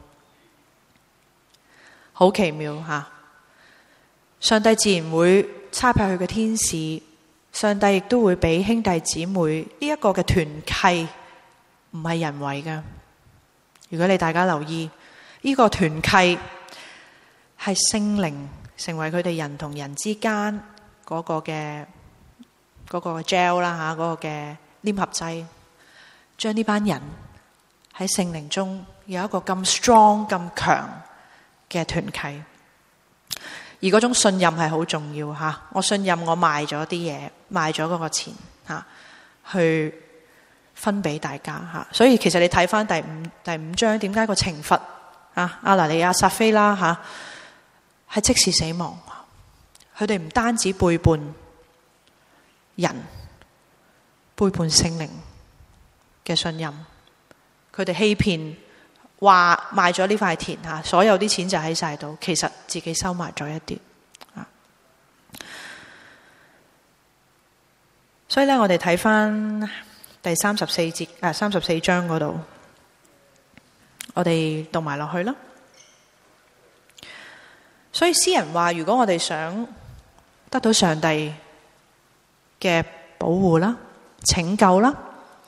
好奇妙吓！上帝自然會差派佢嘅天使，上帝亦都會俾兄弟姊妹呢一個嘅團契，唔係人為嘅。如果你大家留意，呢個團契係聖靈成為佢哋人同人之間嗰個嘅gel 啦吓，嗰個嘅黏合劑，將呢班人喺聖靈中有一個咁 strong 咁強嘅團契。而嗰種信任係好重要吓，我信任我賣咗啲嘢，賣咗嗰個錢吓，去分俾大家吓。所以其實你睇翻第五章，點解個懲罰啊亞拿尼亞撒非拉吓係即時死亡？佢哋唔單止背叛人，背叛聖靈嘅信任，佢哋欺騙。話賣咗呢塊田吓，所有啲錢就喺晒度，其實自己收埋咗一啲。所以咧，我哋睇翻第34節34章嗰度，我哋讀埋落去啦。所以詩人話，如果我哋想得到上帝嘅保護啦、拯救啦，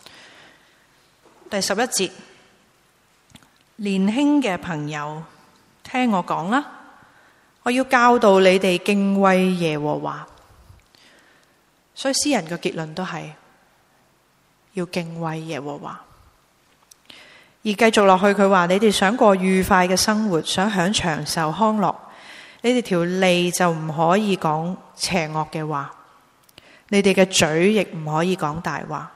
第11節。年輕嘅朋友，聽我講啦，我要教導你哋敬畏耶和華。所以詩人嘅結論都係要敬畏耶和華。而繼續落去，佢話你哋想過愉快嘅生活，想享長壽康樂，你哋條脷就唔可以講邪惡嘅話，你哋嘅嘴亦唔可以講大話。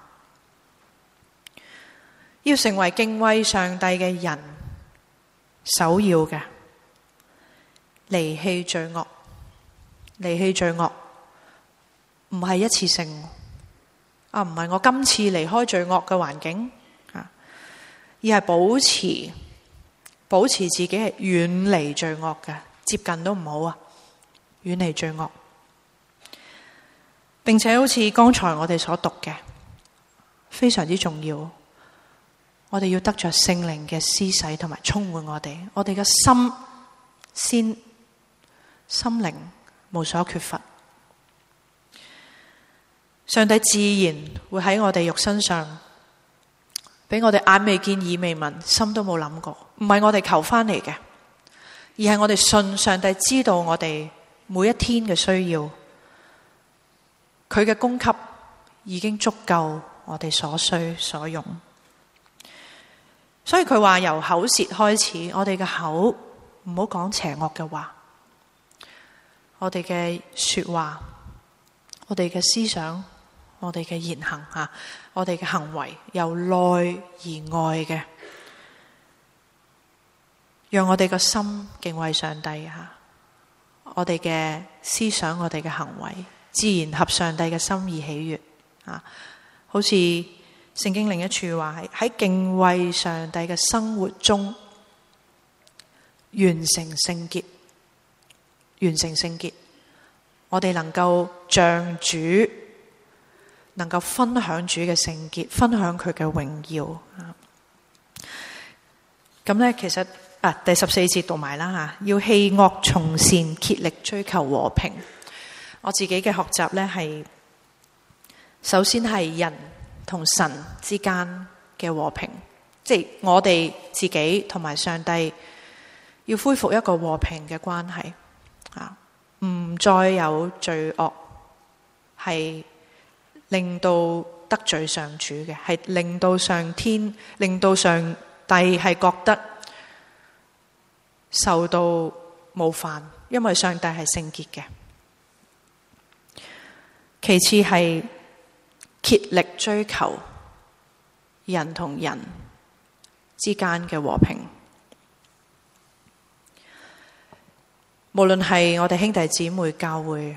要成為敬畏上帝嘅人，首要嘅離棄罪惡。離棄罪惡唔係一次性啊，唔係我今次離開罪惡嘅環境啊，而係保持自己係遠離罪惡嘅，接近都唔好啊，遠離罪惡。並且好似剛才我哋所讀嘅，非常之重要。我哋要得着聖靈嘅施洗同埋充滿我哋嘅心靈無所缺乏。上帝自然會喺我哋肉身上俾我哋眼未見耳未聞，心都冇諗過，唔係我哋求翻嚟嘅，而係我哋信上帝知道我哋每一天嘅需要，佢嘅供給已經足夠我哋所需所用。所以佢話由口舌開始，我哋嘅口唔好講邪惡嘅話，我哋嘅說話，我哋嘅思想，我哋嘅言行吓，我哋嘅行為由內而外嘅，讓我哋個心敬畏上帝吓，我哋嘅思想，我哋嘅行為自然合上帝嘅心意喜悅啊，好似聖經另一處話喺敬畏上帝嘅生活中完成聖潔，完成聖潔，我哋能夠像主，能夠分享主嘅聖潔，分享佢嘅榮耀。咁咧，其實第14節讀埋啦吓，要棄惡從善，竭力追求和平。我自己嘅學習咧係，首先係人同神之間嘅和平，即係我哋自己同埋上帝要恢復一個和平嘅關係啊，唔再有罪惡，係令到得罪上主嘅，係令到上天，令到上帝係覺得受到冒犯，因為上帝係聖潔嘅。其次係竭力追求人同人之間嘅和平。無論係我哋兄弟姊妹教會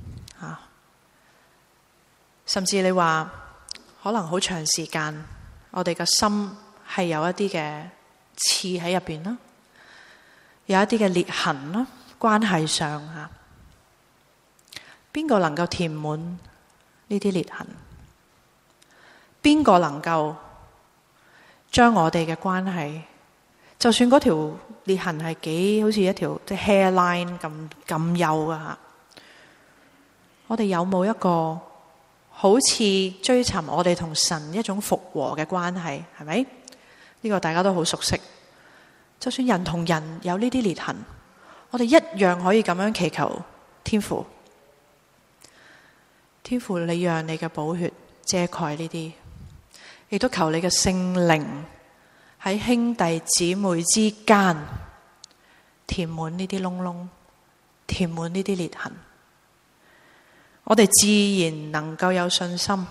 甚至你話可能好長時間，我哋嘅心係有一啲嘅刺喺入邊啦，有一啲嘅裂痕啦，關係上邊個能夠填滿呢啲裂痕？邊個能夠將我哋嘅關係，就算嗰條裂痕係幾好似一條即係 hairline 咁幼㗎，我哋有冇一個好似追尋我哋同神一種復和嘅關係？係咪？呢個大家都好熟悉。就算人同人有呢啲裂痕，我哋一樣可以咁樣祈求天父。天父，你讓你嘅寶血遮蓋呢啲，亦都求你嘅聖靈喺兄弟姊妹之間填滿呢啲窿窿，填滿呢啲裂痕。我哋自然能夠有信心，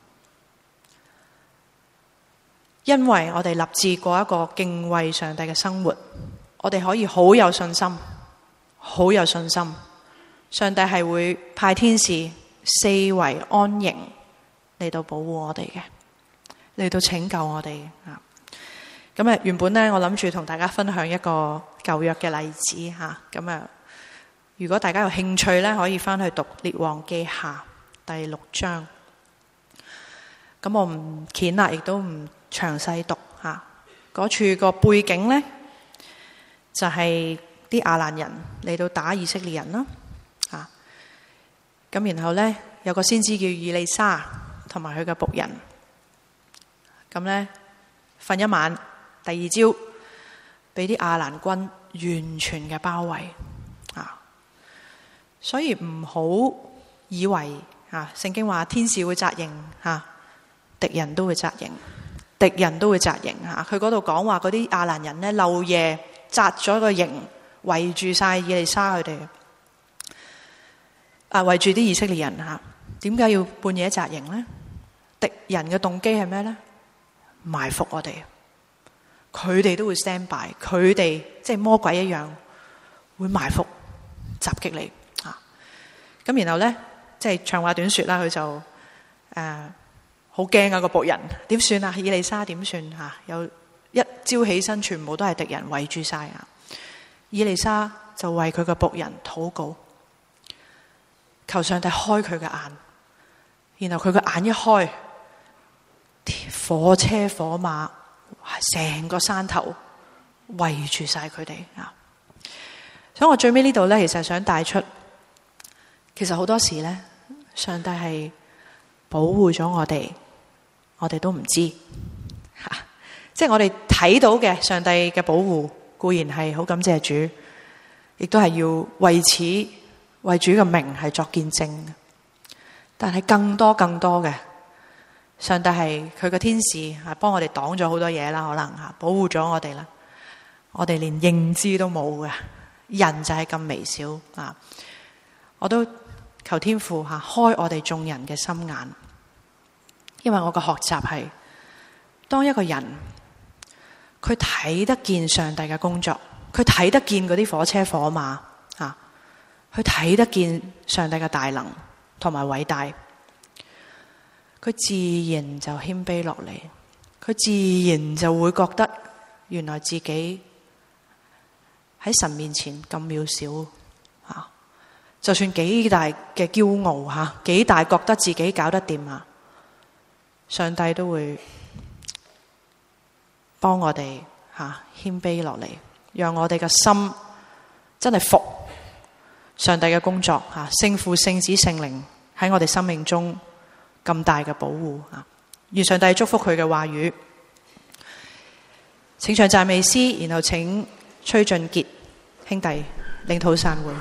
因為我哋立志過一個敬畏上帝嘅生活，我哋可以好有信心，好有信心，上帝係會派天使四圍安營嚟到保護我哋嘅，嚟到拯救我哋啊！咁原本呢，我諗住同大家分享一個舊約嘅例子吓，咁如果大家有興趣呢，可以翻去讀列王記下第6章。咁我唔揭啦，亦都唔詳細讀吓。嗰處個背景呢，就係啲亞蘭人嚟到打以色列人啦。咁然後呢，有個先知叫以利沙同埋佢嘅僕人，咁呢，瞓一晚，第二朝俾啲亞蘭軍完全嘅包圍啊！所以唔好以為聖經話天使會紮營敵人都會紮營，敵人都會紮營佢嗰度講話嗰啲亞蘭人呢，漏夜紮咗個營，圍住晒以利沙佢哋。圍住啲以色列人點解要半夜紮營呢？敵人嘅動機係咩呢？埋伏我哋，佢哋都會 stand by， 佢哋即係魔鬼一樣會埋伏襲擊你咁然後呢，即係長話短說啦，佢就好驚個僕人點算啊？以利沙點算有一朝起身，全部都係敵人圍住晒以利沙就為佢個僕人禱告。求上帝開佢嘅眼，然後佢嘅眼一開，火車火馬成個山頭圍住晒佢哋所以我最尾呢度呢，其實想帶出，其實好多時呢，上帝係保護咗我哋都唔知即係我哋睇到嘅上帝嘅保護固然係好感謝主，亦都係要為此為主嘅名係作見證嘅，但係更多嘅，上帝係佢嘅天使幫我哋擋咗好多嘢啦，可能保護咗我哋啦，我哋連認知都冇嘅，人就係咁微小我都求天父開我哋眾人嘅心眼，因為我嘅學習係，當一個人佢睇得見上帝嘅工作，佢睇得見嗰啲火車火馬佢睇得見上帝嘅大能同埋偉大，佢自然就謙卑落嚟，佢自然就會覺得原來自己喺神面前咁渺小就算幾大嘅驕傲幾大覺得自己搞得掂上帝都會幫我哋謙卑落嚟，讓我哋嘅心真係服上帝嘅工作聖父聖子聖靈喺我哋生命中咁大嘅保護願上帝祝福佢嘅話語。請唱讚美詩，然後請崔俊傑兄弟領禱散會。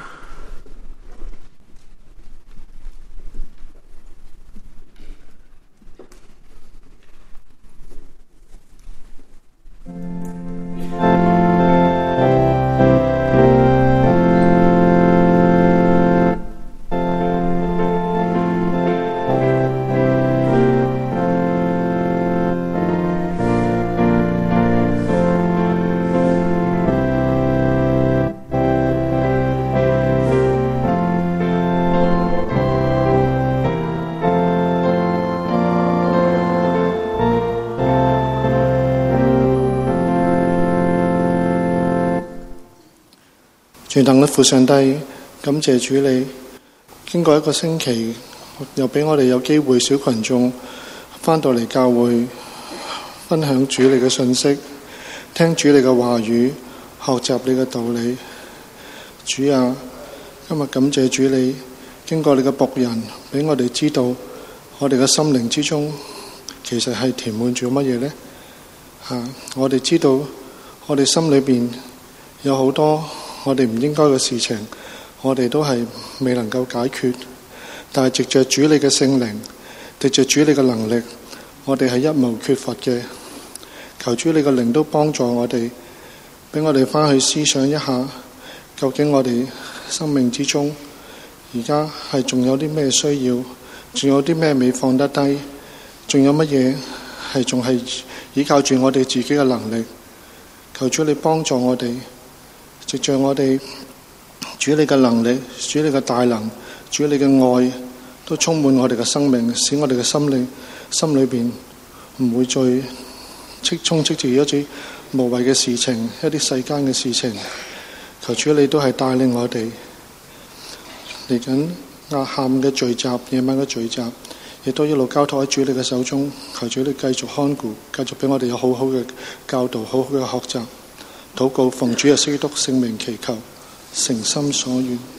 全能嘅父上帝，感謝主你，經過一個星期，又俾我哋有機會小群眾返到嚟教會，分享主你嘅信息，聽主你嘅話語，學習你嘅道理。主啊，今日感謝主你，經過你嘅僕人，俾我哋知道我哋嘅心靈之中其實係填滿住乜嘢呢？我哋知道我哋心裏邊有好多我哋唔應該嘅事情，我哋都係未能夠解決，但係藉着主你嘅聖靈，藉着主你嘅能力，我哋係一無缺乏嘅。求主你嘅靈都幫助我哋，俾我哋翻去思想一下，究竟我哋生命之中而家係仲有啲咩需要，仲有啲咩未放得低，仲有乜嘢係仲係依靠住我哋自己嘅能力。求主你幫助我哋，藉着我哋主你嘅能力，主你嘅大能，主你嘅愛都充滿我哋嘅生命，使我哋嘅心裏邊唔會再充斥住一啲無謂嘅事情，一啲世間嘅事情。求主你都係帶領我哋嚟緊下午嘅聚集，夜晚嘅聚集，亦都一路交託喺主你嘅手中。求主你繼續看顧，繼續俾我哋有好好嘅教導，好好嘅學習。禱告奉主耶穌基督聖名祈求，誠心所願。